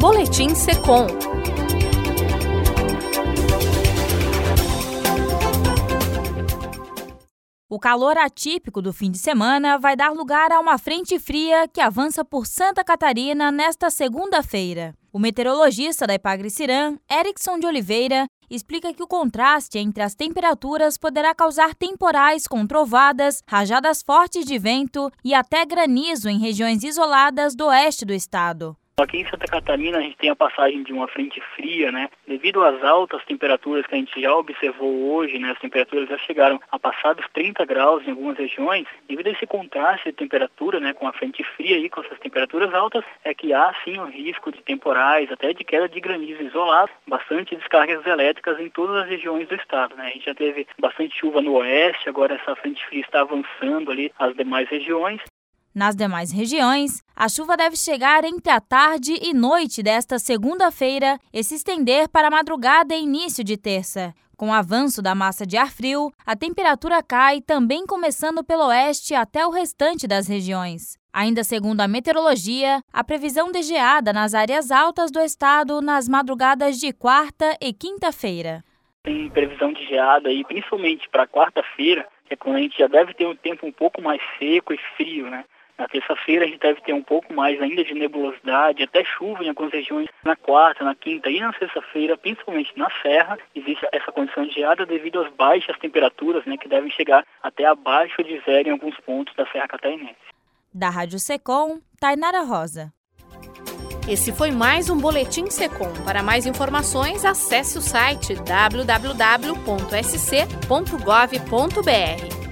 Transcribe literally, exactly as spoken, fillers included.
Boletim Secom. O calor atípico do fim de semana vai dar lugar a uma frente fria que avança por Santa Catarina nesta segunda-feira. O meteorologista da Epagre-Cirã, Erickson de Oliveira, explica que o contraste entre as temperaturas poderá causar temporais com trovadas, rajadas fortes de vento e até granizo em regiões isoladas do oeste do estado. Aqui em Santa Catarina a gente tem a passagem de uma frente fria, né? Devido às altas temperaturas que a gente já observou hoje, né? As temperaturas já chegaram a passar dos trinta graus em algumas regiões. Devido a esse contraste de temperatura, né? Com a frente fria e com essas temperaturas altas, é que há sim o risco de temporais, até de queda de granizo isolado, bastante descargas elétricas em todas as regiões do estado, né? A gente já teve bastante chuva no oeste, agora essa frente fria está avançando ali às demais regiões. Nas demais regiões, a chuva deve chegar entre a tarde e noite desta segunda-feira e se estender para a madrugada e início de terça. Com o avanço da massa de ar frio, a temperatura cai também começando pelo oeste até o restante das regiões. Ainda segundo a meteorologia, a previsão de geada nas áreas altas do estado nas madrugadas de quarta e quinta-feira. Tem previsão de geada aí, principalmente para quarta-feira, que é quando a gente já deve ter um tempo um pouco mais seco e frio, né? Na terça-feira a gente deve ter um pouco mais ainda de nebulosidade, até chuva em algumas regiões. Na quarta, na quinta e na sexta-feira, principalmente na serra, existe essa condição de geada devido às baixas temperaturas, né, que devem chegar até abaixo de zero em alguns pontos da Serra Catarinense. Da Rádio Secom, Tainara Rosa. Esse foi mais um Boletim Secom. Para mais informações, acesse o site w w w ponto s c ponto gov ponto b r.